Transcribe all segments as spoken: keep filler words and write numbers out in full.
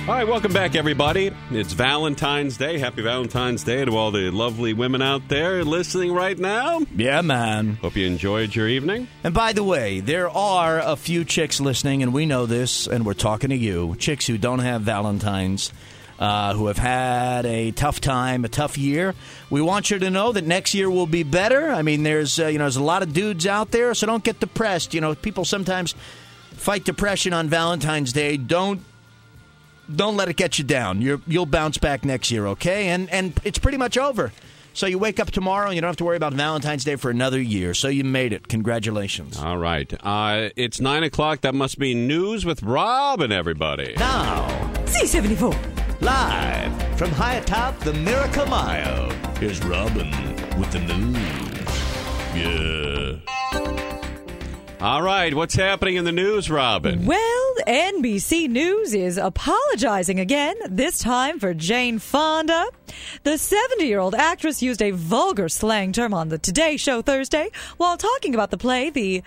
All right, welcome back, everybody. It's Valentine's Day. Happy Valentine's Day to all the lovely women out there listening right now. Yeah, man. Hope you enjoyed your evening. And by the way, there are a few chicks listening, and we know this, and we're talking to you, chicks who don't have Valentines, uh, who have had a tough time, a tough year. We want you to know that next year will be better. I mean, there's uh, you know there's a lot of dudes out there, so don't get depressed. You know, people sometimes fight depression on Valentine's Day. Don't don't let it get you down. You're, you'll bounce back next year, okay? And and it's pretty much over. So you wake up tomorrow and you don't have to worry about Valentine's Day for another year. So you made it. Congratulations. All right. Uh, it's nine o'clock. That must be news with Rob and everybody. Now, C seventy-four. live from high atop the Miracle Mile, here's Robin with the news. Yeah. All right. What's happening in the news, Robin? Well, N B C News is apologizing again, this time for Jane Fonda. The seventy-year-old actress used a vulgar slang term on the Today Show Thursday while talking about the play, The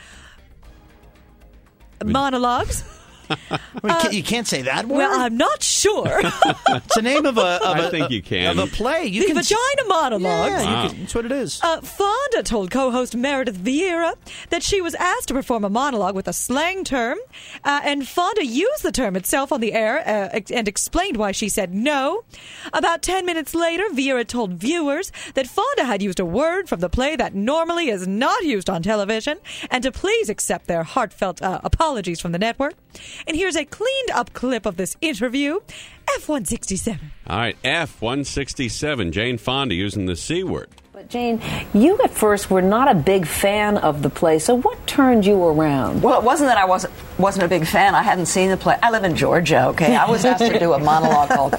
Monologues. Well, you, can't, you can't say that word. Well, I'm not sure. It's the name of a. Of I a, think you can. Of a play. You the can, Vagina Monologues. Yeah, Wow. you can, that's what it is. Uh, Fonda told co-host Meredith Vieira that she was asked to perform a monologue with a slang term, uh, and Fonda used the term itself on the air uh, and explained why she said no. About ten minutes later, Vieira told viewers that Fonda had used a word from the play that normally is not used on television, and to please accept their heartfelt uh, apologies from the network. And here's a cleaned-up clip of this interview. F one sixty-seven. All right. F one sixty-seven. Jane Fonda using the C word. But Jane, you at first were not a big fan of the play, so what turned you around? Well, it wasn't that I wasn't wasn't a big fan. I hadn't seen the play. I live in Georgia, okay? I was asked to do a monologue called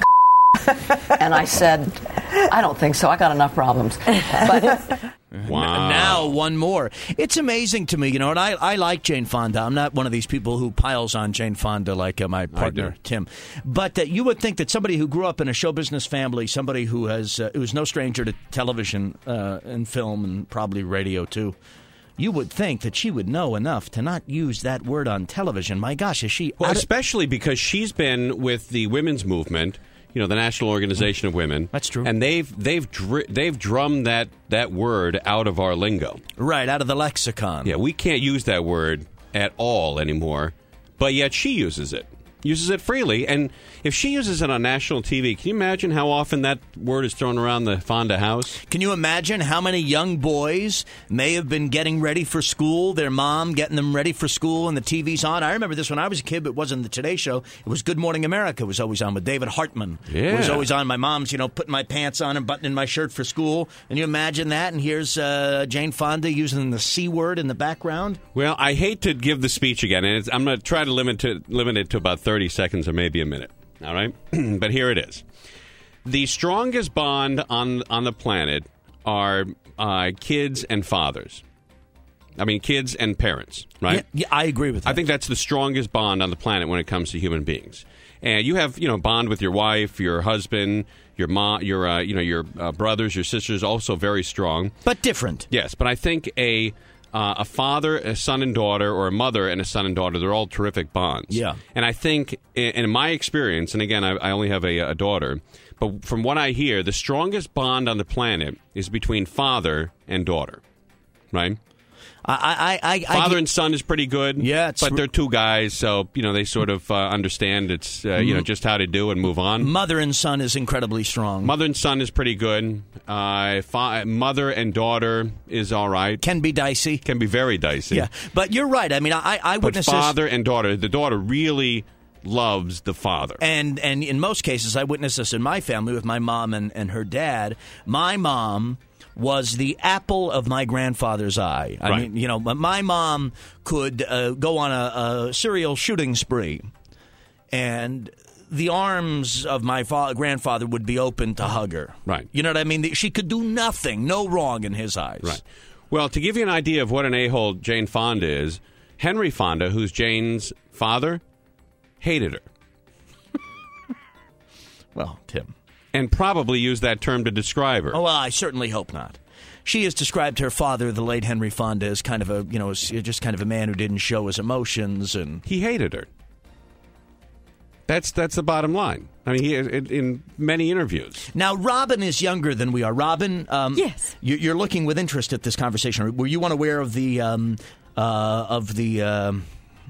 and I said, I don't think so. I got enough problems. But Wow. Now one more. It's amazing to me, you know, and I, I like Jane Fonda. I'm not one of these people who piles on Jane Fonda like uh, my partner, Tim. But uh, you would think that somebody who grew up in a show business family, somebody who has uh, who's no stranger to television uh, and film and probably radio too, you would think that she would know enough to not use that word on television. My gosh, is she... Well, out of- especially because she's been with the women's movement, you know, the National Organization of Women. That's true. And they've they've dr- they've drummed that, that word out of our lingo. Right, out of the lexicon. Yeah, we can't use that word at all anymore, but yet she uses it. Uses it freely, and if she uses it on national T V, can you imagine how often that word is thrown around the Fonda house? Can you imagine how many young boys may have been getting ready for school, their mom getting them ready for school, and the T V's on? I remember this when I was a kid, but it wasn't the Today Show. It was Good Morning America. It was always on with David Hartman. Yeah. It was always on. My mom's, you know, putting my pants on and buttoning my shirt for school. And you imagine that, and here's uh, Jane Fonda using the C word in the background. Well, I hate to give the speech again, and it's, I'm going to try to limit, to limit it to about thirty seconds or maybe a minute. All right? But here it is. The strongest bond on on the planet are uh, kids and fathers. I mean, kids and parents, right? Yeah, yeah, I agree with that. I think that's the strongest bond on the planet when it comes to human beings. And you have, you know, bond with your wife, your husband, your mom, your, uh, you know, your uh, brothers, your sisters, also very strong. But different. Yes, but I think a uh, a father, a son and daughter, or a mother and a son and daughter, they're all terrific bonds. Yeah. And I think, in, in my experience, and again, I, I only have a, a daughter, but from what I hear, the strongest bond on the planet is between father and daughter, right? I, I, I, Father I, and son is pretty good. Yeah, it's but they're two guys, so you know they sort of uh, understand it's uh, you know just how to do and move on. Mother and son is incredibly strong. Mother and son is pretty good. Uh, fa- mother and daughter is all right. Can be dicey. Can be very dicey. Yeah, but you're right. I mean, I, I But witnessed father this, and daughter, the daughter really loves the father. and and in most cases, I witnessed this in my family with my mom and, and her dad. My mom was the apple of my grandfather's eye. I Right. mean, you know, my mom could uh, go on a, a serial shooting spree, and the arms of my fa- grandfather would be open to hug her. Right. You know what I mean? She could do nothing, no wrong in his eyes. Right. Well, to give you an idea of what an a-hole Jane Fonda is, Henry Fonda, who's Jane's father, hated her. Well, Tim. And probably used that term to describe her. Oh, well, I certainly hope not. She has described her father, the late Henry Fonda, as kind of a, you know, as just kind of a man who didn't show his emotions, and He hated her. That's that's the bottom line. I mean, he in, in many interviews. Now, Robin is younger than we are. Robin, um, yes, you, you're looking with interest at this conversation. Were you unaware of the um, uh, of the um,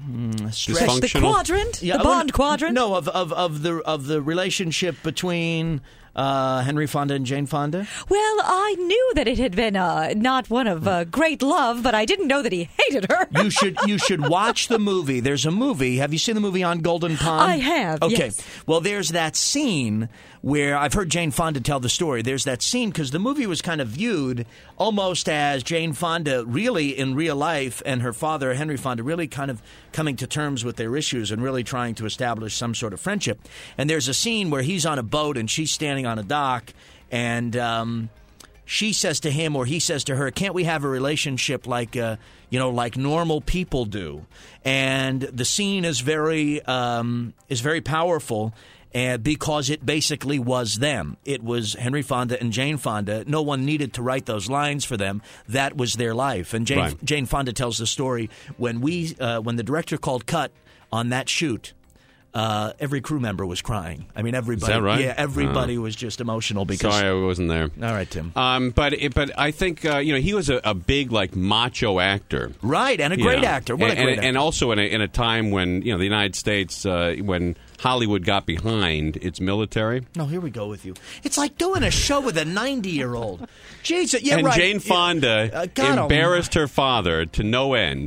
stress? The quadrant, Yeah, the Bond well, quadrant. No, of of of the of the relationship between uh, Henry Fonda and Jane Fonda? Well, I knew that it had been uh, not one of uh, great love, but I didn't know that he hated her. You should you should watch the movie. There's a movie. Have you seen the movie On Golden Pond? I have, Okay. yes. Well, there's that scene where I've heard Jane Fonda tell the story. There's that scene because the movie was kind of viewed almost as Jane Fonda really in real life and her father, Henry Fonda, really kind of coming to terms with their issues and really trying to establish some sort of friendship. And there's a scene where he's on a boat and she's standing on a dock and um, she says to him or he says to her, can't we have a relationship like, uh, you know, like normal people do? And the scene is very, um, is very powerful. And because it basically was them. It was Henry Fonda and Jane Fonda. No one needed to write those lines for them. That was their life. And Jane, Right. Jane Fonda tells the story when we, uh, when the director called cut on that shoot. Uh, every crew member was crying. I mean, everybody. Is that right? Yeah, everybody Oh. was just emotional because. Sorry, I wasn't there. All right, Tim. Um, but it, but I think uh, you know he was a, a big like macho actor. Right, and a You great know. actor. What and, a great and, actor. and also in a, in a time when you know the United States uh, when Hollywood got behind its military. No, here we go with you. It's like doing a show with a ninety-year-old. Jesus, yeah, and right. Jane Fonda Uh, God embarrassed her father to no end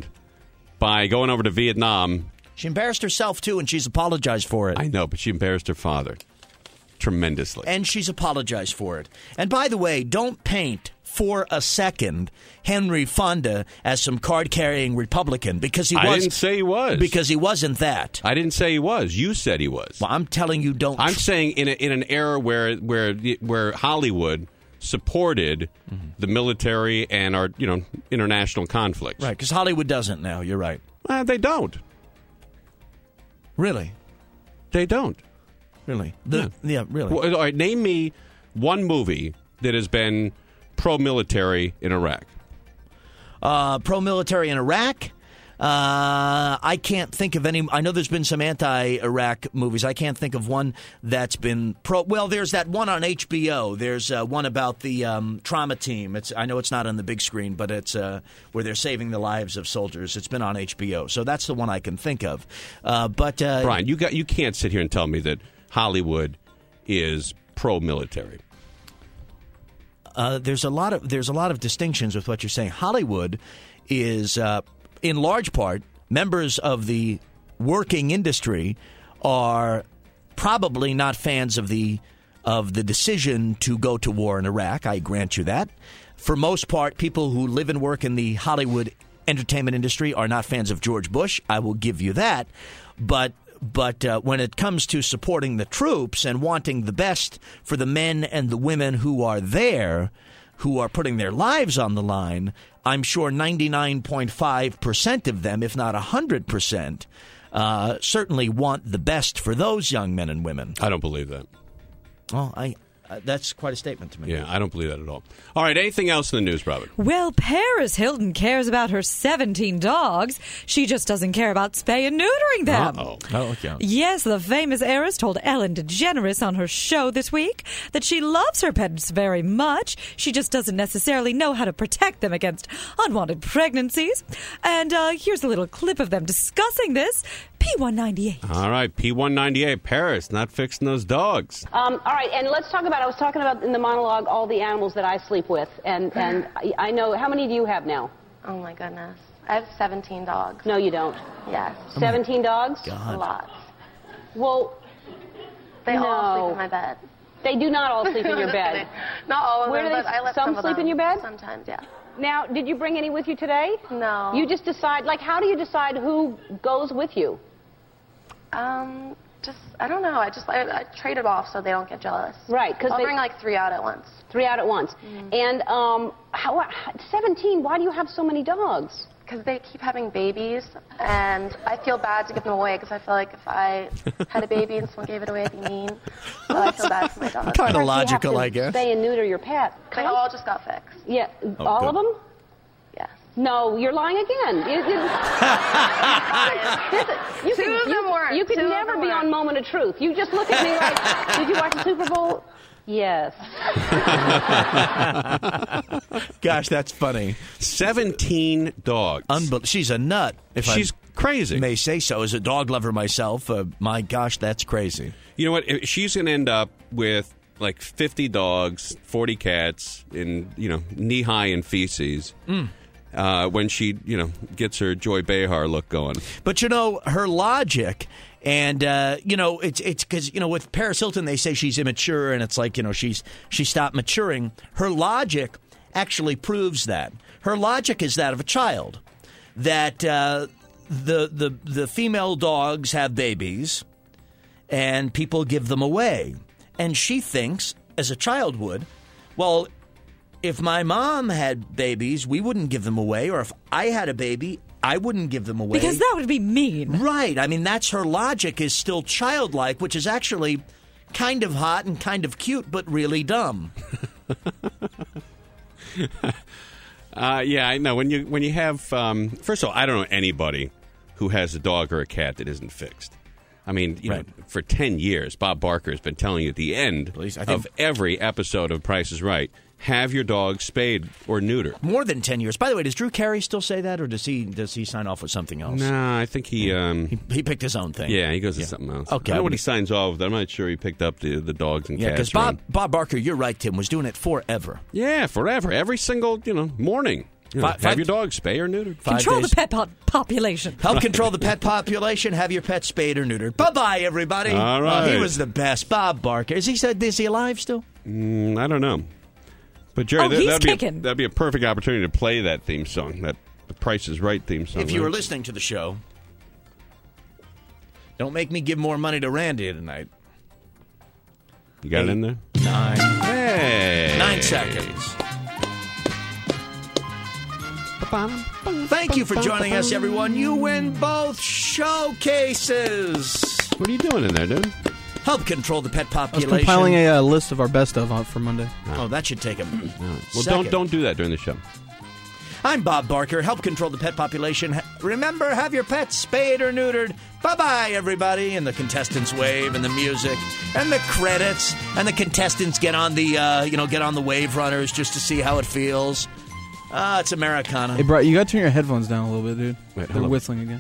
by going over to Vietnam. She embarrassed herself, too, and she's apologized for it. I know, but she embarrassed her father tremendously. And she's apologized for it. And by the way, don't paint for a second Henry Fonda as some card-carrying Republican because he was. I didn't say he was. Because he wasn't that. I didn't say he was. You said he was. Well, I'm telling you, don't. I'm saying in a, in an era where where where Hollywood supported Mm-hmm. the military and our you know international conflicts. Right, because Hollywood doesn't now. You're right. Uh, they don't. Really? They don't. Really? The, yeah. really. Well, all right, name me one movie that has been pro-military in Iraq. Uh, pro-military in Iraq? Uh, I can't think of any. I know there's been some anti-Iraq movies. I can't think of one that's been pro. Well, there's that one on H B O. There's uh, one about the um, trauma team. It's I know it's not on the big screen, but it's uh, where they're saving the lives of soldiers. It's been on H B O, so that's the one I can think of. Uh, but uh, Brian, you got you can't sit here and tell me that Hollywood is pro-military. Uh, there's a lot of there's a lot of distinctions with what you're saying. Hollywood is, uh, in large part, members of the working industry are probably not fans of the of the decision to go to war in Iraq. I grant you that. For most part, people who live and work in the Hollywood entertainment industry are not fans of George Bush. I will give you that. But But uh, when it comes to supporting the troops and wanting the best for the men and the women who are there, who are putting their lives on the line, I'm sure ninety-nine point five percent of them, if not one hundred percent, uh, certainly want the best for those young men and women. I don't believe that. Well, I uh, that's quite a statement to me. Yeah, I don't believe that at all. All right, anything else in the news, Robin? Well, Paris Hilton cares about her seventeen dogs. She just doesn't care about spay and neutering them. Uh-oh. Oh, okay. Yes, the famous heiress told Ellen DeGeneres on her show this week that she loves her pets very much. She just doesn't necessarily know how to protect them against unwanted pregnancies. And uh, here's a little clip of them discussing this. P one ninety-eight. All right, P one ninety-eight, Paris, not fixing those dogs. Um, all right, and let's talk about, I was talking about in the monologue all the animals that I sleep with, and, and I- I know, how many do you have now? Oh my goodness. I have seventeen dogs. No, you don't. Yes. seventeen dogs? God. A lot. Well, They all No. sleep in my bed. they do not all sleep in I'm your just bed. kidding. Not all of Where them, do they- but I let some some, of sleep them. in your bed? Sometimes, yeah. Now, did you bring any with you today? No. You just decide, like, how do you decide who goes with you? Um, just, I don't know. I just, I, I trade it off so they don't get jealous. Right, 'cause I'll they- bring like three out at once. Three out at once. And um, how, seventeen, why do you have so many dogs? Because they keep having babies, and I feel bad to give them away because I feel like if I had a baby and someone gave it away, it'd be mean. So I feel bad for my dogs. Kind of You have logical, to I guess. Spay and neuter your pet. They all just got fixed. Yeah, Oh, all good. of them? Yes. No, you're lying again. You, you, Listen, you Two can, of them you, weren't. you could Two of never them be weren't. on Moment of Truth. You just look at me like, did you watch the Super Bowl? Yes. Gosh, that's funny. seventeen dogs. Unbel- she's a nut. If She's I crazy. may say so. As a dog lover myself, uh, my gosh, that's crazy. You know what? She's going to end up with like fifty dogs, forty cats, and, you know, knee-high in feces Mm. uh, when she, you know, gets her Joy Behar look going. But, you know, her logic... And uh, you know, it's it's because you know with Paris Hilton they say she's immature, and it's like you know she's she stopped maturing. Her logic actually proves that. Her logic is that of a child. That uh, the the the female dogs have babies, and people give them away, and she thinks, as a child would, well, if my mom had babies, we wouldn't give them away, or if I had a baby, I wouldn't give them away. Because that would be mean. Right. I mean, that's her logic is still childlike, which is actually kind of hot and kind of cute, but really dumb. uh, yeah, I know. When you when you have, um, first of all, I don't know anybody who has a dog or a cat that isn't fixed. I mean, you Right. know, for ten years, Bob Barker has been telling you at the end least I think- of every episode of Price is Right, have your dog spayed or neutered. More than ten years. By the way, does Drew Carey still say that, or does he does he sign off with something else? No, I think he... Um, He, he picked his own thing. yeah, he goes to Yeah. something else. Okay. I don't know what he signs off with. I'm not sure he picked up the, the dogs and Yeah, cats. because Bob, from- Bob Barker, you're right, Tim, was doing it forever. Yeah, forever. Every single, you know, morning. You know, Five- have five- your dog spay or neutered. Five Control days. the pet po- population. Help control the pet population. Have your pet spayed or neutered. Bye-bye, everybody. All right. Oh, he was the best. Bob Barker. Is he said? Is he alive still? Mm, I don't know. But, Jerry, Oh, that, he's that'd, be a, kicking. that'd be a perfect opportunity to play that theme song, that The Price is Right theme song. If you were right? listening to the show, don't make me give more money to Randy tonight. You got it in there? Nine. Hey. Nine seconds. Thank you for joining us, everyone. You win both showcases. What are you doing in there, dude? Help control the pet I was population. compiling a uh, list of our best of uh, for Monday. Oh, that should take a Well, second. don't don't do that during the show. I'm Bob Barker. Help control the pet population. Ha- Remember, have your pets spayed or neutered. Bye-bye, everybody. And the contestants wave, and the music, and the credits, and the contestants get on the, uh, you know, get on the wave runners just to see how it feels. Ah, it's Americana. Hey, bro, you got to turn your headphones down a little bit, dude. Wait, They're hold on. whistling again.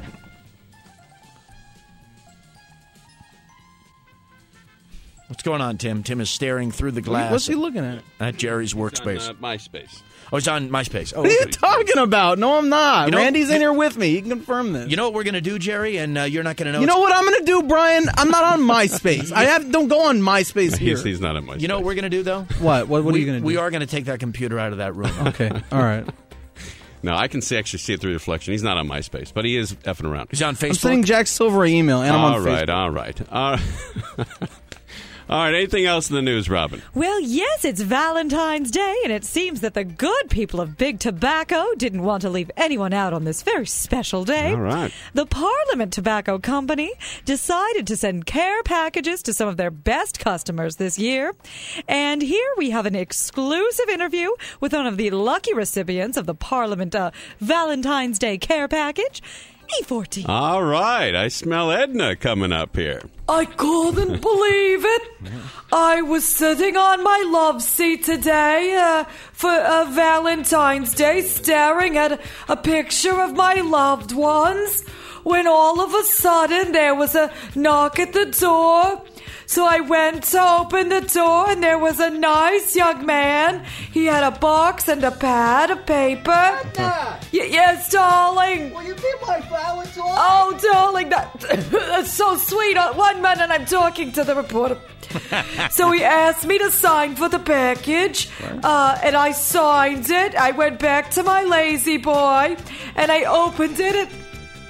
What's going on, Tim? Tim is staring through the glass What's he looking at? at Jerry's workspace. On, uh, MySpace. Oh, it's on MySpace. Oh, What are you okay. talking about? No, I'm not. You know- Randy's in here with me. He can confirm this. You know what we're going to do, Jerry? And uh, you're not going to know. You know it's- what I'm going to do, Brian? I'm not on MySpace. I have don't go on MySpace here. He's, he's not on MySpace. You know what we're going to do, though? What? What, what we, are you going to do? We are going to take that computer out of that room. Okay. All right. No, I can see actually see it through the reflection. He's not on MySpace, but he is effing around. He's on I'm Facebook. sending Jack Silver an email, and I'm All on right, Facebook. all right, all right. All right, anything else in the news, Robin? Well, yes, it's Valentine's Day, and it seems that the good people of Big Tobacco didn't want to leave anyone out on this very special day. All right. The Parliament Tobacco Company decided to send care packages to some of their best customers this year. And here we have an exclusive interview with one of the lucky recipients of the Parliament uh, Valentine's Day care package, E fourteen. All right, I smell Edna coming up here. I couldn't believe it. I was sitting on my love seat today uh, for uh, Valentine's Day, staring at a picture of my loved ones, when all of a sudden there was a knock at the door. So I went to open the door, and there was a nice young man. He had a box and a pad of paper. Edna! Y- yes, darling. Will you be my Valentine? Oh, darling, that, that's so sweet. Uh, One minute, I'm talking to the reporter. So he asked me to sign for the package, uh, and I signed it. I went back to my lazy boy, and I opened it, and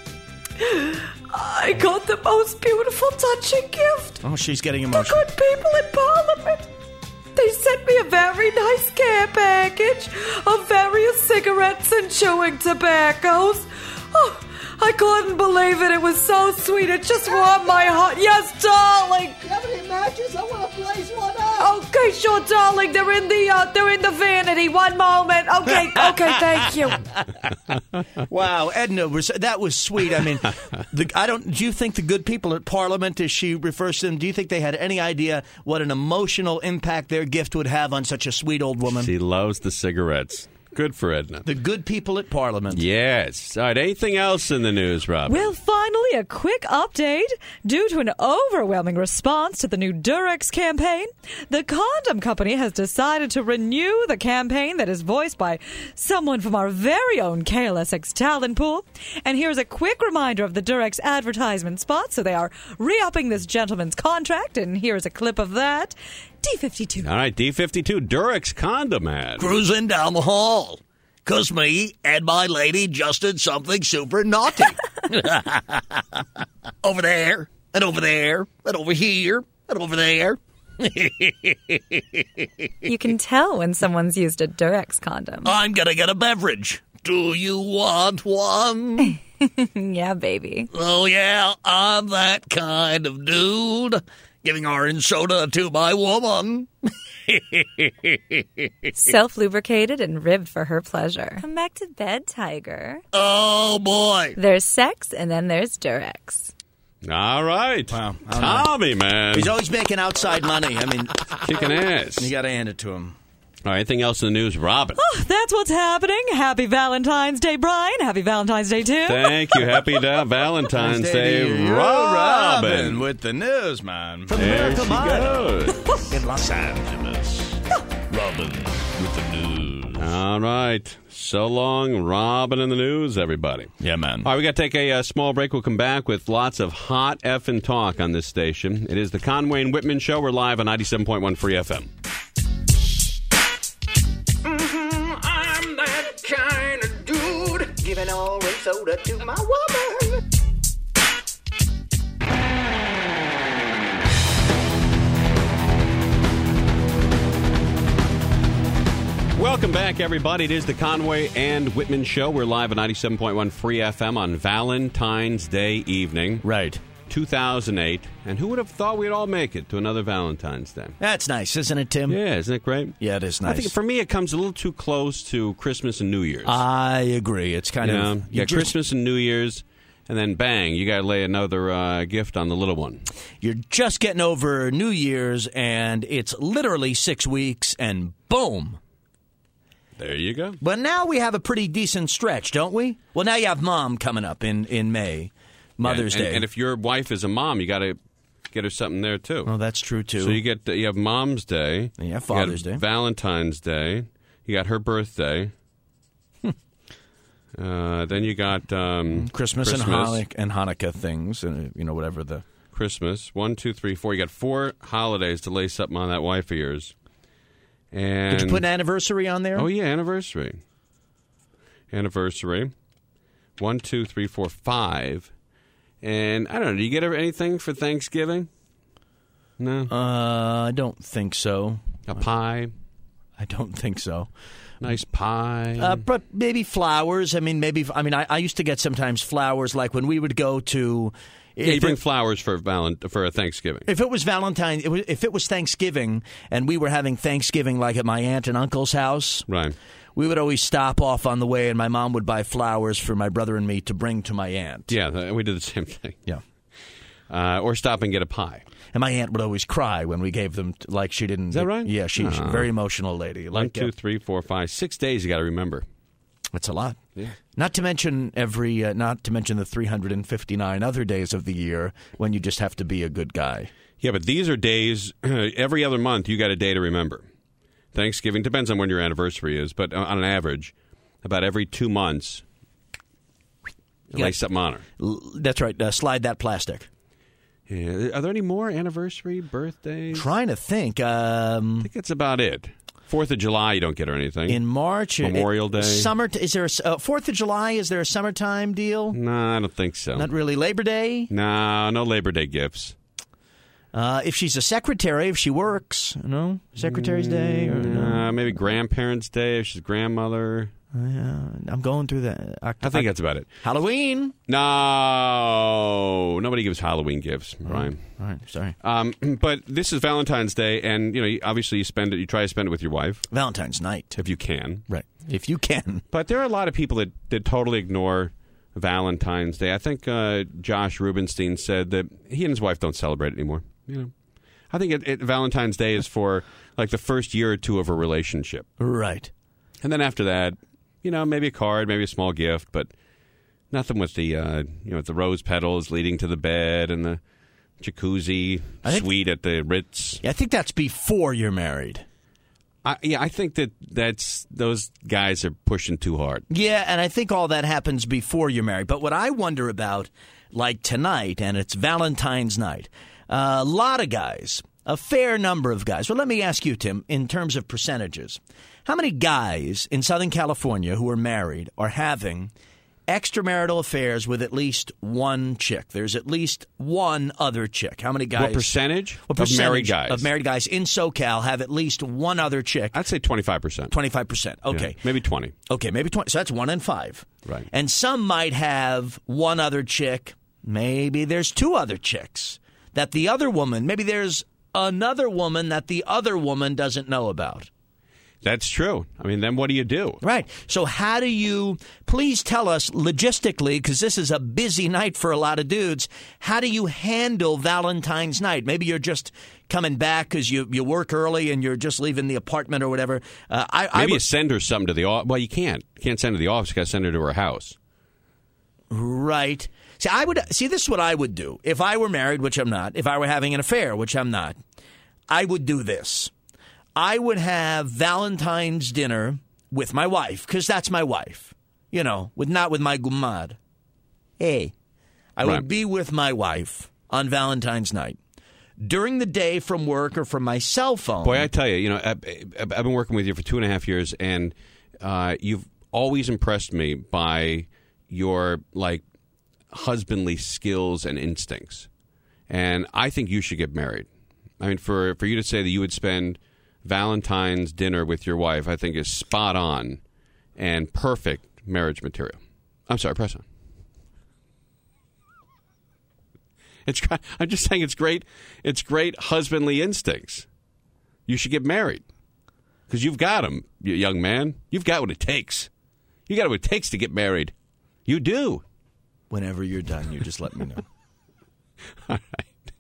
I got the most beautiful, touching gift. Oh, she's getting The emotional. good people in Parliament. They sent me a very nice care package of various cigarettes and chewing tobaccos. Oh, I couldn't believe it. It was so sweet. It just warmed my heart. Yes, darling. Do you have any matches? I want to blaze one up. Okay, sure, darling. They're in the uh, they're in the vanity. One moment. Okay, okay, thank you. Wow, Edna, was, that was sweet. I mean, the, I don't. Do you think the good people at Parliament, as she refers to them, do you think they had any idea what an emotional impact their gift would have on such a sweet old woman? She loves the cigarettes. Good for Edna. The good people at Parliament. Yes. All right, anything else in the news, Rob? Well, finally, a quick update. Due to an overwhelming response to the new Durex campaign, the condom company has decided to renew the campaign that is voiced by someone from our very own K L S X talent pool. And here's a quick reminder of the Durex advertisement spot. So they are re-upping this gentleman's contract, and here's a clip of that. D fifty-two. All right, D fifty-two, Durex condom ad. Cruising down the hall. Because me and my lady just did something super naughty. Over there, and over there, and over here, and over there. You can tell when someone's used a Durex condom. I'm going to get a beverage. Do you want one? Yeah, baby. Oh, yeah, I'm that kind of dude. Giving orange soda to my woman. Self-lubricated and ribbed for her pleasure. Come back to bed, Tiger. Oh, boy. There's sex, and then there's Durex. All right. Wow. Tommy, man. He's always making outside money. I mean, kicking ass. You got to hand it to him. All right, anything else in the news, Robin? Oh, that's what's happening. Happy Valentine's Day, Brian. Happy Valentine's Day, too. Thank you. Happy da- Valentine's Day, to you, Robin. Robin. With the news, man. From There America she Mile. goes. In Los Angeles. Robin with the news. All right. So long, Robin in the news, everybody. Yeah, man. All right, we got to take a uh, small break. We'll come back with lots of hot effing talk on this station. It is the Conway and Whitman Show. We're live on ninety-seven point one Free F M. I'm that kind of dude, giving orange soda to my woman. Welcome back, everybody. It is the Conway and Whitman Show. We're live at ninety-seven point one Free F M on Valentine's Day evening. Right. two thousand eight. And who would have thought we'd all make it to another Valentine's Day? That's nice, isn't it, Tim? Yeah, isn't it great? Yeah, it is nice. I think for me it comes a little too close to Christmas and New Year's. I agree. It's kind you of... know, you you got just- Christmas and New Year's, and then bang, you got to lay another uh, gift on the little one. You're just getting over New Year's, and it's literally six weeks, and boom. There you go. But now we have a pretty decent stretch, don't we? Well, now you have Mom coming up in, in May, Mother's and, Day. And, and if your wife is a mom, you got to get her something there too. Oh, that's true too. So you get you have Mom's Day, Yeah, you got Father's Day. Valentine's Day, you got her birthday. uh, then you got um, Christmas, and Hanukkah and Hanukkah things, and you know whatever the Christmas. One, two, three, four. You got four holidays to lay something on that wife of yours. And Did you put an anniversary on there? Oh yeah, anniversary. Anniversary. One, two, three, four, five. And I don't know. Do you get ever anything for Thanksgiving? No. Uh, I don't think so. A pie. I don't think so. Nice pie. Uh, but maybe flowers. I mean, maybe. I mean, I, I used to get sometimes flowers, like when we would go to. Yeah, you bring flowers for valent for a Thanksgiving. If it was Valentine, it was, if it was Thanksgiving, and we were having Thanksgiving like at my aunt and uncle's house, right? We would always stop off on the way, and my mom would buy flowers for my brother and me to bring to my aunt. Yeah, we did the same thing. Yeah, uh, or stop and get a pie. And my aunt would always cry when we gave them, like she didn't. Is that right? Yeah, she, she's a very emotional lady. One, Like, two, uh, three, four, five, six days. You got to remember. That's a lot. Yeah. Not to mention every, uh, not to mention the three hundred fifty-nine other days of the year when you just have to be a good guy. Yeah, but these are days. Every other month, you got a day to remember. Thanksgiving depends on when your anniversary is, but on an average, about every two months, Yeah. lay something on her. L- That's right. Uh, slide that plastic. Yeah. Are there any more anniversary birthdays? Trying to think. Um, I think that's about it. Fourth of July, you don't get her anything. In March, Memorial it, Day. Summer. Is there a uh, Fourth of July? Is there a summertime deal? No, I don't think so. Not really. Labor Day. No, no Labor Day gifts. Uh, if she's a secretary, if she works, no Secretary's Day or no. Uh, maybe Grandparents' Day if she's grandmother. Uh, I'm going through that. I think that's about it. Halloween? No, nobody gives Halloween gifts, Brian. All right, sorry. Um, but this is Valentine's Day, and you know, you- obviously, you spend it. You try to spend it with your wife Valentine's night, if you can. Right, if you can. But there are a lot of people that, that totally ignore Valentine's Day. I think uh, Josh Rubenstein said that he and his wife don't celebrate it anymore. You know, I think it, it, Valentine's Day is for like the first year or two of a relationship, Right. and then after that, you know, maybe a card, maybe a small gift, but nothing with the uh, you know with the rose petals leading to the bed and the jacuzzi I think- suite at the Ritz. Yeah, I think that's before you're married. I, yeah, I think that that's those guys are pushing too hard. Yeah, and I think all that happens before you're married. But what I wonder about, like tonight, and it's Valentine's night, uh, a lot of guys, a fair number of guys. Well, let me ask you, Tim, in terms of percentages, how many guys in Southern California who are married are having extramarital affairs with at least one chick? There's at least one other chick. How many guys? What percentage, What of married percentage guys? of married guys in SoCal have at least one other chick? I'd say twenty-five percent. twenty-five percent. Okay. Yeah, maybe twenty. Okay, maybe twenty. So that's one in five. Right. And some might have one other chick. Maybe there's two other chicks that the other woman, maybe there's another woman that the other woman doesn't know about. That's true. I mean, then what do you do? Right. So how do you, please tell us logistically, because this is a busy night for a lot of dudes, how do you handle Valentine's night? Maybe you're just coming back because you, you work early and you're just leaving the apartment or whatever. Uh, I, Maybe I you would, send her something to the office. Well, you can't. You can't send her to the office. You got to send her to her house. Right. See, I would see. This is what I would do if I were married, which I'm not. If I were having an affair, which I'm not, I would do this. I would have Valentine's dinner with my wife because that's my wife. You know, with not with my gumad. Hey, I Right. would be with my wife on Valentine's night during the day from work or from my cell phone. Boy, I tell you, you know, I've, I've been working with you for two and a half years, and uh, you've always impressed me by your like husbandly skills and instincts. And I think you should get married. I mean, for for you to say that you would spend Valentine's dinner with your wife, I think is spot on and perfect marriage material. I'm sorry, press on. It's. I'm just saying it's great. It's great husbandly instincts. You should get married because you've got them, you young man. You've got what it takes. You got what it takes to get married. You do. Whenever you're done, you just let me know. All right.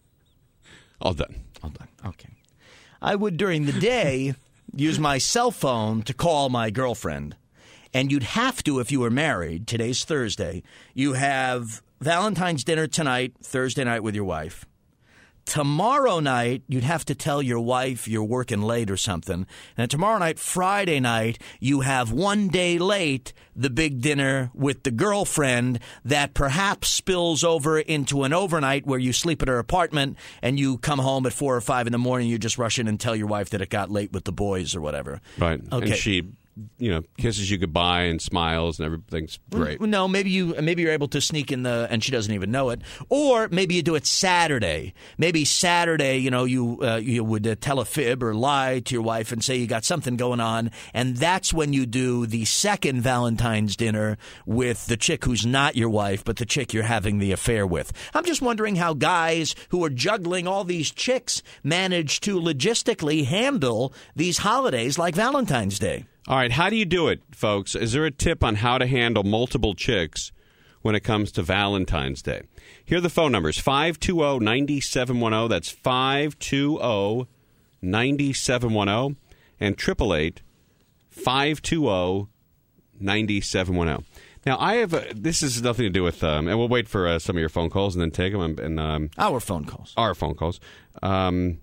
All done. All done. Okay. I would, during the day, use my cell phone to call my girlfriend. And you'd have to, if you were married, today's Thursday, you have Valentine's dinner tonight, Thursday night with your wife. Tomorrow night, you'd have to tell your wife you're working late or something. And tomorrow night, Friday night, you have one day late the big dinner with the girlfriend that perhaps spills over into an overnight where you sleep at her apartment and you come home at four or five in the morning. You just rush in and tell your wife that it got late with the boys or whatever. Right. Okay. And she, you know, kisses you goodbye and smiles and everything's great. No, maybe you maybe you're able to sneak in the and she doesn't even know it, or maybe you do it Saturday. Maybe Saturday, you know, you uh, you would uh, tell a fib or lie to your wife and say you got something going on, and that's when you do the second Valentine's dinner with the chick who's not your wife, but the chick you're having the affair with. I'm just wondering how guys who are juggling all these chicks manage to logistically handle these holidays like Valentine's Day. All right, how do you do it, folks? Is there a tip on how to handle multiple chicks when it comes to Valentine's Day? Here are the phone numbers, five two zero, nine seven one zero. That's five two zero, nine seven one zero. And eight eight eight, five two zero, nine seven one zero. Now, I have a, this has nothing to do with, um, and we'll wait for uh, some of your phone calls and then take them. And, and um, Our phone calls. Our phone calls. Um,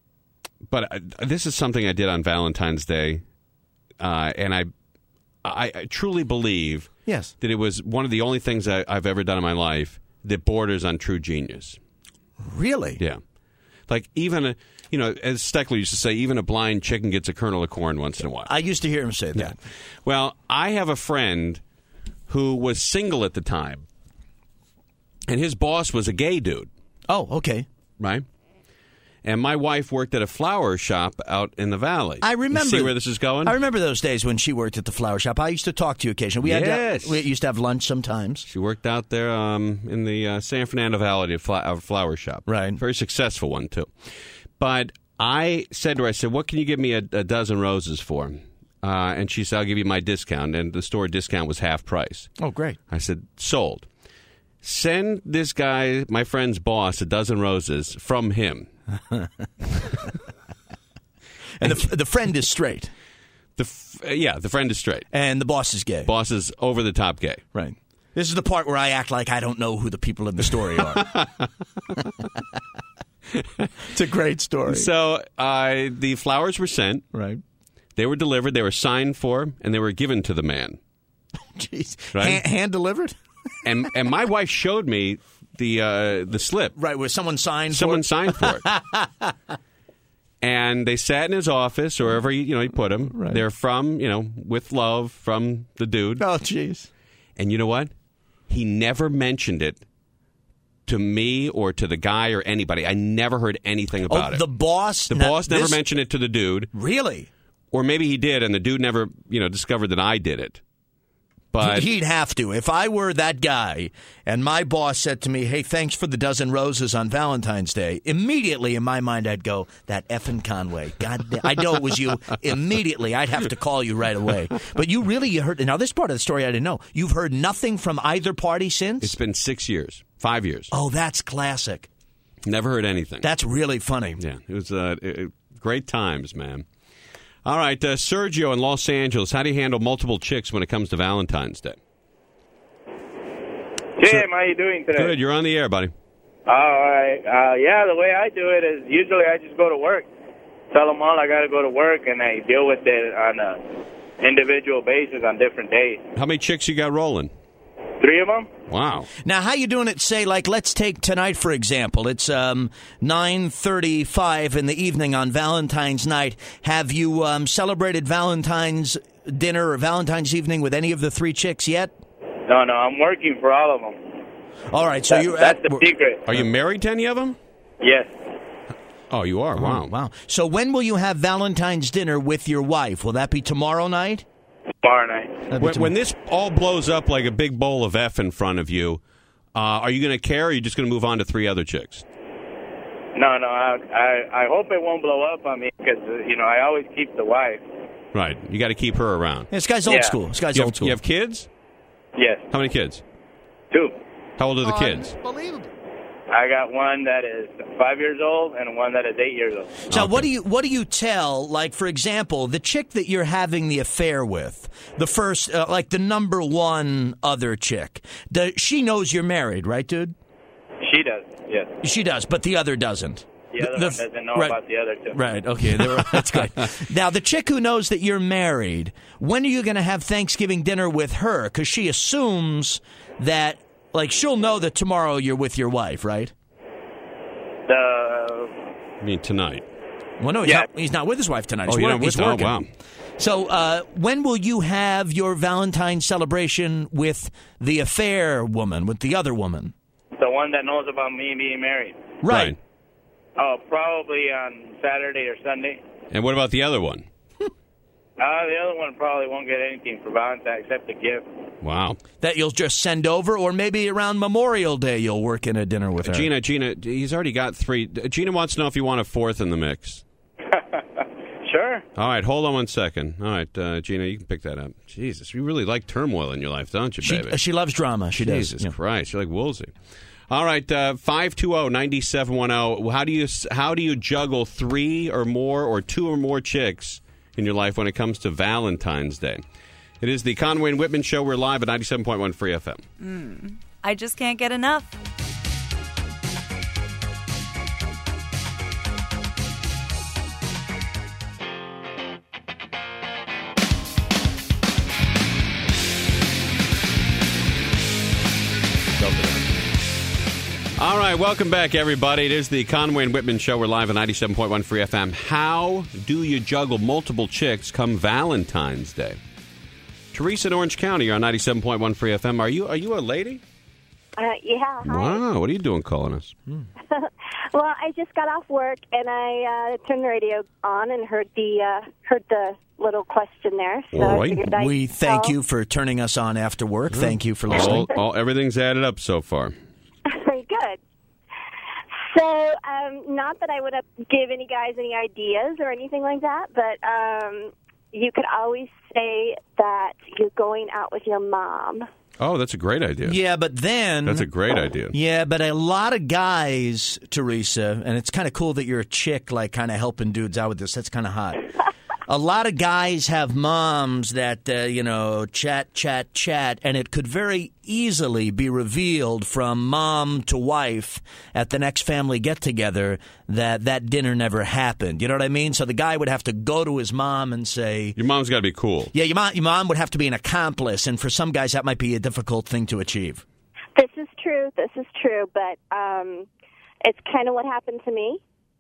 but uh, this is something I did on Valentine's Day. Uh, and I, I, I truly believe yes. that it was one of the only things I, I've ever done in my life that borders on true genius. Really? Yeah. Like even a, you know, as Steckler used to say, even a blind chicken gets a kernel of corn once in a while. I used to hear him say that. Yeah. Well, I have a friend who was single at the time, and his boss was a gay dude. Oh, okay. Right? And my wife worked at a flower shop out in the valley. I remember. You see where this is going? I remember those days when she worked at the flower shop. I used to talk to you occasionally. We Yes. had to, we used to have lunch sometimes. She worked out there um, in the uh, San Fernando Valley at fla- uh, flower shop. Right. Very successful one, too. But I said to her, I said, what can you give me a, a dozen roses for? Uh, and she said, I'll give you my discount. And the store discount was half price. Oh, great. I said, sold. Send this guy, my friend's boss, a dozen roses from him. And the, the friend is straight. The f- uh, yeah, the friend is straight. And the boss is gay. Boss is over the top gay. Right. This is the part where I act like I don't know who the people in the story are. It's a great story. So uh, the flowers were sent. Right. They were delivered. They were signed for, and they were given to the man. Jeez. Right? Hand, hand delivered? And and my wife showed me the uh, the slip. Right, where someone signed Someone for it? signed for it. And they sat in his office, or wherever he, you know, he put them. Right. They're from, you know, with love from the dude. Oh, jeez. And you know what? He never mentioned it to me or to the guy or anybody. I never heard anything about oh, it. the boss? The Now, boss never this- mentioned it to the dude. Really? Or maybe he did, and the dude never, you know, discovered that I did it. But He'd have to. If I were that guy and my boss said to me, hey, thanks for the dozen roses on Valentine's Day, immediately in my mind I'd go, that effing Conway. God damn, I know it was you. Immediately I'd have to call you right away. But you really you heard, now this part of the story I didn't know. You've heard nothing from either party since? it's been six years, five years. Oh, that's classic. Never heard anything. That's really funny. Yeah, it was uh, it, great times, man. All right, uh, Sergio in Los Angeles, how do you handle multiple chicks when it comes to Valentine's Day? Jim, how you doing today? Good, you're on the air, buddy. All right. Uh, yeah, the way I do it is usually I just go to work. Tell them all I got to go to work, and I deal with it on a individual basis on different days. How many chicks you got rolling? Three of them. Wow. Now, how you doing it, say, like, let's take tonight, for example. It's um, nine thirty-five in the evening on Valentine's night. Have you um, celebrated Valentine's dinner or Valentine's evening with any of the three chicks yet? No, no, I'm working for all of them. All right, so That- you're that's at, the secret. Are you married to any of them? Yes. Oh, you are? Wow. Oh, wow. So when will you have Valentine's dinner with your wife? Will that be tomorrow night? Tomorrow night. When, when this all blows up like a big bowl of F in front of you, uh, are you going to care, or are you just going to move on to three other chicks? No, no, I, I, I hope it won't blow up on me because, you know, I always keep the wife. Right. You got to keep her around. This guy's old Yeah. school. This guy's You old have, school. you have kids? Yes. How many kids? Two. How old are the kids? Unbelievable. I got one that is five years old and one that is eight years old. So what do you what do you tell, like, for example, the chick that you're having the affair with, the first, uh, like the number one other chick, does, she knows you're married, right, dude? She does, yes. She does, but the other doesn't. The other The- one doesn't know right. about the other two. Right, okay, there- that's good. Now, the chick who knows that you're married, when are you going to have Thanksgiving dinner with her? Because she assumes that, like, she'll know that tomorrow you're with your wife, right? The I mean, tonight. Well, no, he's, Yeah. not, he's not with his wife tonight. He's, Oh, you're work- not with- he's oh, working. wow. So, uh, when will you have your Valentine's celebration with the affair woman, with the other woman? the one that knows about me being married. Right. Oh, probably on Saturday or Sunday. And what about the other one? Uh, the other one probably won't get anything for Valentine's except a gift. Wow. That you'll just send over, or maybe around Memorial Day you'll work in a dinner with her. Gina, Gina, he's already got three. Gina wants to know if you want a fourth in the mix. Sure. All right, hold on one second. All right, uh, Gina, you can pick that up. Jesus, you really like turmoil in your life, don't you, She, baby? she loves drama. She does. Jesus Yeah. Christ, you're like Woolsey. All right, uh, five two zero, nine seven one zero. How do you how do you juggle three or more or two or more chicks in your life when it comes to Valentine's Day? It is the Conway and Whitman Show. We're live at ninety-seven point one Free F M. Mm, I just can't get enough. All right, welcome back, everybody. It is the Conway and Whitman Show. We're live at ninety-seven point one Free F M. How do you juggle multiple chicks come Valentine's Day? Teresa in Orange County, you're on ninety-seven point one Free F M. Are you are you a lady? Uh, yeah. Hi. Wow, what are you doing calling us? Well, Well, I just got off work and I uh, turned the radio on and heard the uh, heard the little question there. So All I right. figured I'd We thank call. you for turning us on after work. Thank you for listening. All, all, everything's added up so far. Very good. So, um, not that I would have give any guys any ideas or anything like that, but um, you could always say that you're going out with your mom. Oh, that's a great idea. Yeah, but then... That's a great idea. Yeah, but a lot of guys, Teresa, and it's kind of cool that you're a chick, like, kind of helping dudes out with this. That's kind of hot. A lot of guys have moms that, uh, you know, chat, chat, chat, and it could very easily be revealed from mom to wife at the next family get-together that that dinner never happened. You know what I mean? So the guy would have to go to his mom and say... Your mom's got to be cool. Yeah, your mom, your mom would have to be an accomplice, and for some guys that might be a difficult thing to achieve. This is true. This is true, but um, it's kind of what happened to me.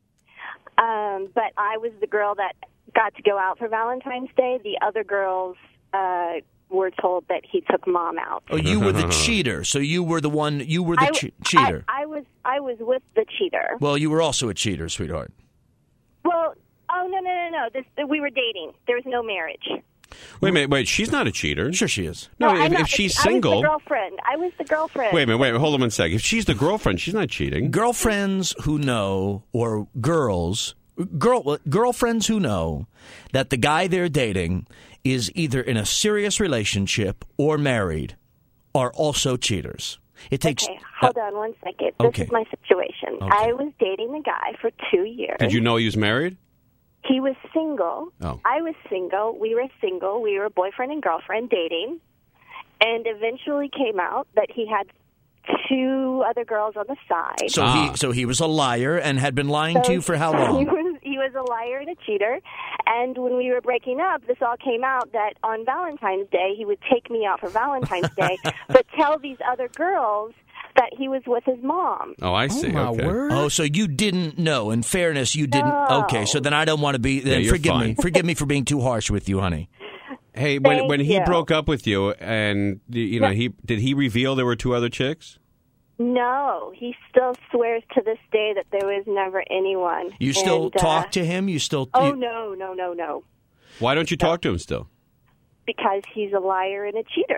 Um, but I was the girl that got to go out for Valentine's Day. The other girls uh, were told that he took mom out. Oh, you were the cheater. So you were the one. You were the I, che- cheater. I, I was. I was with the cheater. Well, you were also a cheater, sweetheart. Well, oh no, no, no, no. This we were dating. There was no marriage. Wait a minute. Wait, she's not a cheater. Sure, she is. No, I'm if, not- if she's I single. was the girlfriend. I was the girlfriend. Wait a minute. Wait. Hold on one sec. If she's the girlfriend, she's not cheating. Girlfriends who know, or girls, girl, girlfriends who know that the guy they're dating is either in a serious relationship or married are also cheaters. It takes. Okay, hold on one second. This okay. is my situation. Okay. I was dating the guy for two years. Did you know he was married? He was single. Oh. I was single. We were single. We were boyfriend and girlfriend dating. And eventually came out that he had two other girls on the side. So he, so he was a liar and had been lying to you for how long? He was, he was a liar and a cheater. And when we were breaking up, this all came out that on Valentine's Day, he would take me out for Valentine's Day, but tell these other girls that he was with his mom. Oh, I see. my okay. word. Oh, so you didn't know. In fairness, you didn't. No. Okay, so then I don't want to be. Then Yeah, you're forgive fine. me. Forgive me for being too harsh with you, honey. Hey, when Thank when he you. broke up with you, and you know, he did he reveal there were two other chicks? No, he still swears to this day that there was never anyone. You still And, uh, talk to him? You still? Oh, you- no, no, no, no. Why don't you talk to him still? Because he's a liar and a cheater.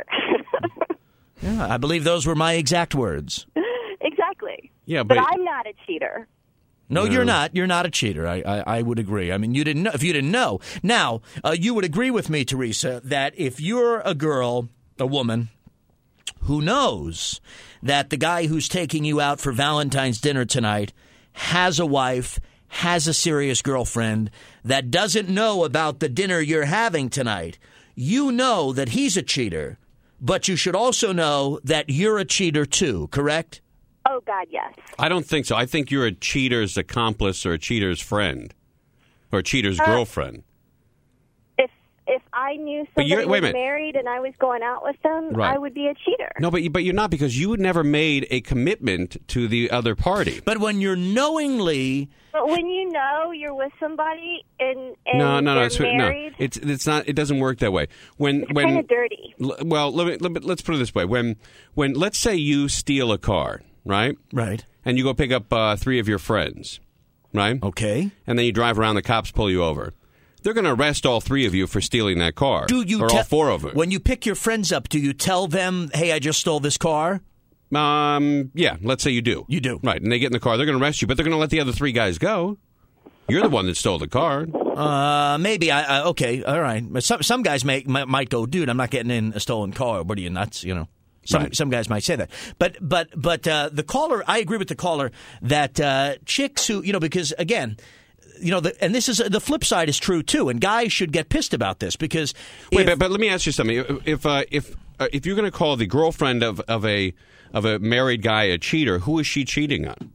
Yeah, I believe those were my exact words. Exactly. Yeah, But but I'm not a cheater. No, No. you're not. You're not a cheater. I, I, I would agree. I mean, you didn't know. If you didn't know, now uh, you would agree with me, Teresa, that if you're a girl, a woman, who knows that the guy who's taking you out for Valentine's dinner tonight has a wife, has a serious girlfriend, that doesn't know about the dinner you're having tonight, you know that he's a cheater, but you should also know that you're a cheater too, correct? Oh, God, yes. I don't think so. I think you're a cheater's accomplice or a cheater's friend or a cheater's Uh, girlfriend. If if I knew But somebody you're- wait a was minute. married and I was going out with them, Right. I would be a cheater. No, but you, but you're not because you never made a commitment to the other party. But when you're knowingly But when you know you're with somebody and, and no, no, no, they're it's married, no, it's it's not. It doesn't work that way. When it's when kind of dirty. L- Well, let me, let me, let's put it this way: when, when, let's say you steal a car, right? Right. And you go pick up uh, three of your friends, right? Okay. And then you drive around. The cops pull you over. They're going to arrest all three of you for stealing that car. Do you or te- all four of them? When you pick your friends up, do you tell them, "Hey, I just stole this car"? Um, yeah. Let's say you do. You do. Right. And they get in the car. They're going to arrest you, but they're going to let the other three guys go. You're the one that stole the car. Uh, maybe. I, I okay. All right. Some some guys may, might might go, "Dude, I'm not getting in a stolen car. What are you nuts?" You know. Some Right. some guys might say that, but but but uh, the caller, I agree with the caller that uh, chicks who you know because again, you know, the, and this is the flip side is true too, and guys should get pissed about this because Wait, if- but, but let me ask you something. If uh, if uh, if you're going to call the girlfriend of, of a of a married guy a cheater, who is she cheating on?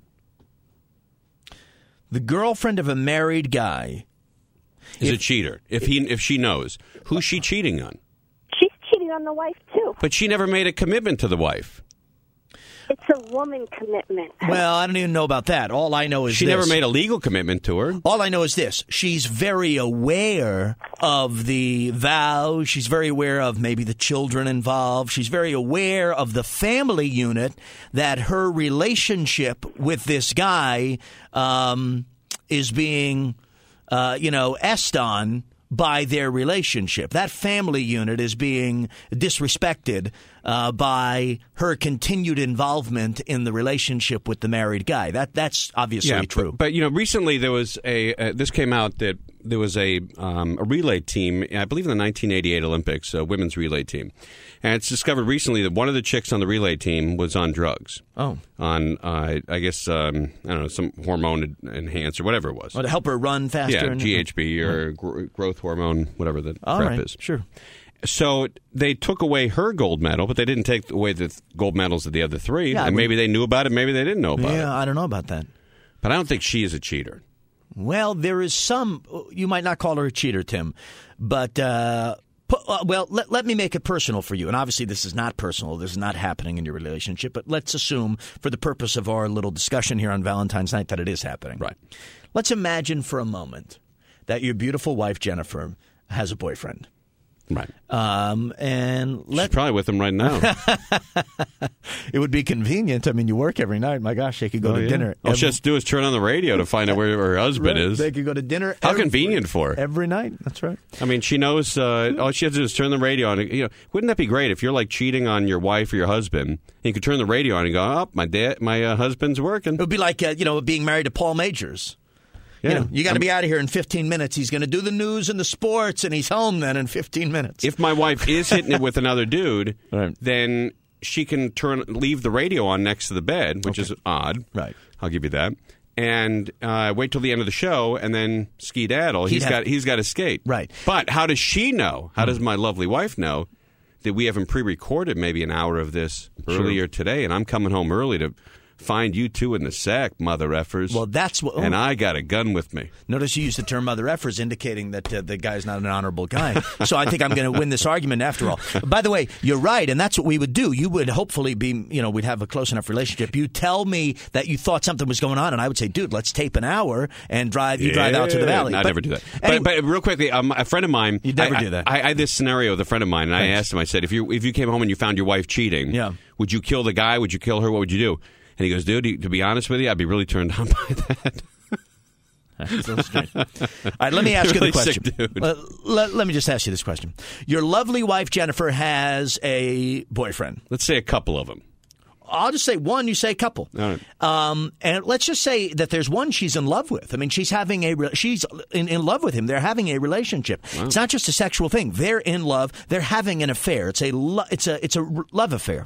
the girlfriend of a married guy Is If- a cheater. If he if she knows, who's she cheating on? She's cheating on the wife, too. But she never made a commitment to the wife. It's a woman commitment. Well, I don't even know about that. All I know is she this. never made a legal commitment to her. All I know is this. She's very aware of the vows. She's very aware of maybe the children involved. She's very aware of the family unit, that her relationship with this guy um, is being, uh, you know, essed on by their relationship. That family unit is being disrespected uh, by her continued involvement in the relationship with the married guy. That that's obviously yeah, true. But, but you know, recently there was a uh, this came out that there was a um, a relay team, I believe in the nineteen eighty-eight Olympics, a women's relay team, and it's discovered recently that one of the chicks on the relay team was on drugs. Oh, on uh, I guess um, I don't know, some hormone enhanced or whatever it was. Oh, to help her run faster. Yeah, and G H B or gr- growth hormone, whatever the All crap right, is. Sure. So they took away her gold medal, but they didn't take away the th- gold medals of the other three. Yeah, and I maybe they knew about it, maybe they didn't know about it. Yeah, I don't know about that. But I don't think she is a cheater. Well, there is some. You might not call her a cheater, Tim, but uh, pu- uh, well, let, let me make it personal for you. And obviously, this is not personal. This is not happening in your relationship. But let's assume, for the purpose of our little discussion here on Valentine's night, that it is happening. Right. Let's imagine for a moment that your beautiful wife Jennifer has a boyfriend. Right. Um, and let, She's probably with him right now. It would be convenient. I mean, you work every night. My gosh, they could go oh, to yeah. dinner. All she has to do is turn on the radio to find out where her husband Right. is. They could go to dinner. How every, convenient for her. Every night. That's right. I mean, she knows. Uh, all she has to do is turn the radio on. You know, wouldn't that be great if you're like cheating on your wife or your husband, and you could turn the radio on and go, "Oh, my dad, my uh, husband's working." It would be like uh, you know being married to Paul Majors. Yeah. You know, you got to be out of here in fifteen minutes. He's going to do the news and the sports, and he's home then in fifteen minutes. If my wife is hitting it with another dude, right. then she can turn leave the radio on next to the bed, which Okay. is odd. Right. I'll give you that. And uh, wait till the end of the show, and then skedaddle. He'd He's have- got he's got to skate. Right. But how does she know? How does my lovely wife know that we haven't pre-recorded maybe an hour of this earlier today, and I'm coming home early to find you two in the sack, mother effers. Well, that's what. And I got a gun with me. Notice you used the term mother effers, indicating that uh, the guy's not an honorable guy. So I think I'm going to win this argument after all. By the way, you're right, and that's what we would do. You would hopefully be, you know, we'd have a close enough relationship. You tell me that you thought something was going on, and I would say, dude, let's tape an hour and drive. You drive out to the valley. No, I but, never do that. Anyway, but, but real quickly, um, a friend of mine. You'd never I, do that. I, I had this scenario with a friend of mine, and Thanks. I asked him. I said, if you if you came home and you found your wife cheating, yeah. would you kill the guy? Would you kill her? What would you do? And he goes, dude, to be honest with you, I'd be really turned on by that. That's so strange. All right, let me ask Really you the question. sick dude. Let, let, let me just ask you this question. Your lovely wife, Jennifer, has a boyfriend. Let's say a couple of them. I'll just say one, you say a couple. All right. Um, and let's just say that there's one she's in love with. I mean, she's having a re- she's in, in love with him. They're having a relationship. Wow. It's not just a sexual thing. They're in love. They're having an affair. It's a lo- it's a it's a r- love affair.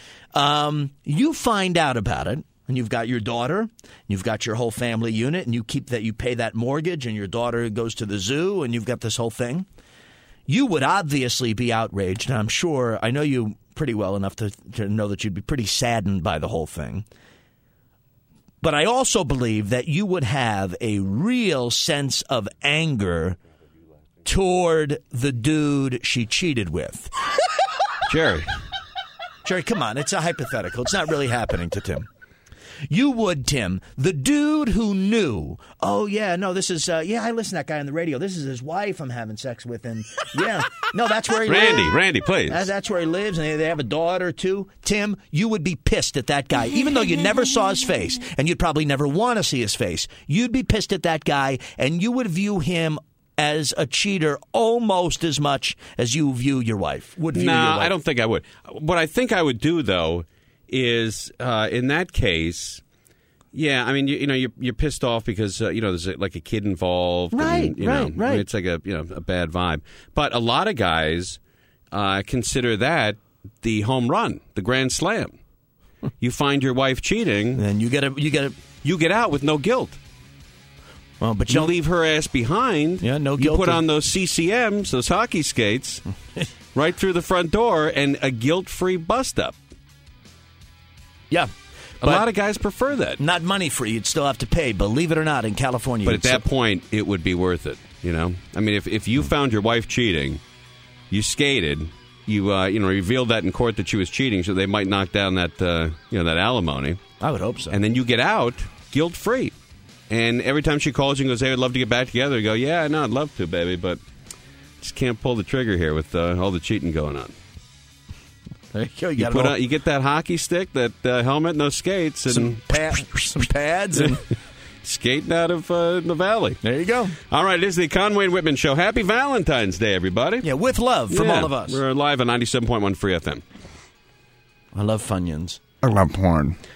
Um, you find out about it, and you've got your daughter, you've got your whole family unit, and you keep that you pay that mortgage, and your daughter goes to the zoo, and you've got this whole thing. You would obviously be outraged, and I'm sure I know you pretty well enough to, to know that you'd be pretty saddened by the whole thing. But I also believe that you would have a real sense of anger toward the dude she cheated with. Jerry. Jerry, come on. It's a hypothetical. It's not really happening to Tim. You would, Tim, the dude who knew, oh, yeah, no, this is, uh, yeah, I listen to that guy on the radio. This is his wife I'm having sex with. And, yeah, no, that's where he Randy, lives. Randy, please. That's, that's where he lives, and they, they have a daughter, too. Tim, you would be pissed at that guy, even though you never saw his face, and you'd probably never want to see his face. You'd be pissed at that guy, and you would view him as a cheater almost as much as you view your wife. Would view no, your wife. I don't think I would. What I think I would do, though, is uh, in that case, yeah, I mean, you, you know, you're, you're pissed off because uh, you know there's a, like a kid involved, Right, and, you right, know, right. It's like a you know a bad vibe. But a lot of guys uh, consider that the home run, the grand slam. You find your wife cheating, and you get a, you get a, you get out with no guilt. Well, but you you leave her ass behind. Yeah, no You guilt. put on those C C Ms, those hockey skates, right through the front door, and a guilt-free bust-up. Yeah. A lot of guys prefer that. Not money free. You'd still have to pay, believe it or not, in California. But at You'd that point, it would be worth it, you know? I mean, if, if you found your wife cheating, you skated, you uh, you know revealed that in court that she was cheating, so they might knock down that uh, you know that alimony. I would hope so. And then you get out guilt free. And every time she calls you and goes, "Hey, I'd love to get back together," you go, "Yeah, I know, I'd love to, baby, but just can't pull the trigger here with uh, all the cheating going on." There you go. You, You, got put all, on, you get that hockey stick, that uh, helmet, and those skates, and some, pad, some pads, and skating out of uh, the valley. There you go. All right, it is the Conway and Whitman Show. Happy Valentine's Day, everybody. Yeah, with love from Yeah, all of us. We're live on ninety-seven point one Free F M. I love Funyuns. I love porn.